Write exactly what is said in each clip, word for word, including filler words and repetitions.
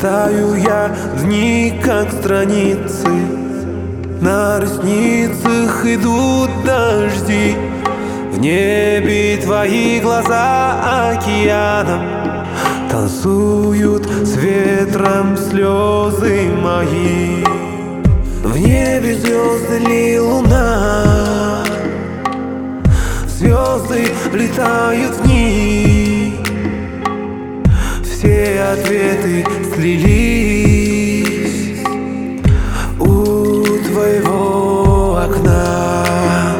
Листаю я дни, как страницы, на ресницах идут дожди. В небе твои глаза океаном танцуют с ветром слезы мои. В небе звезды ли луна, звезды летают в них. Все ответы слились у твоего окна.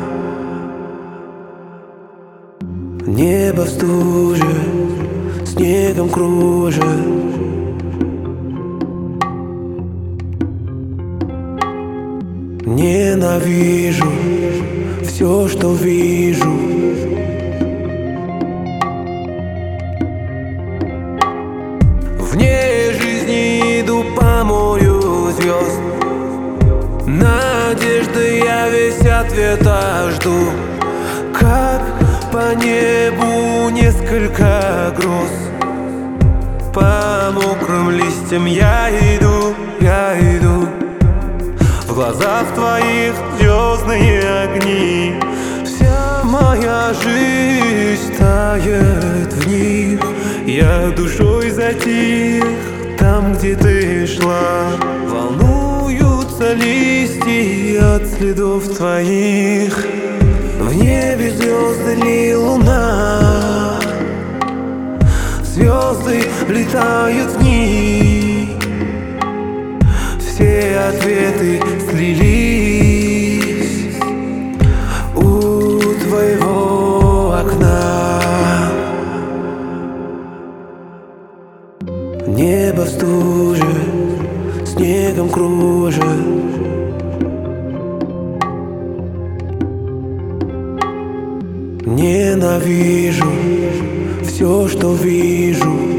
Небо в стуже, снегом кружит. Ненавижу все, что вижу. Вне жизни иду по морю звезд. Надежды я весь ответа жду. Как по небу несколько гроз, по мокрым листьям я иду, я иду. В глазах твоих звездные огни. Вся моя жизнь тает в них. Я душой затих там, где ты шла. Волнуются листья от следов твоих. В небе звезды ли луна, звезды летают в них. Все ответы слились у твоего окна. Небо в стуже, снегом кружит. Ненавижу все, что вижу.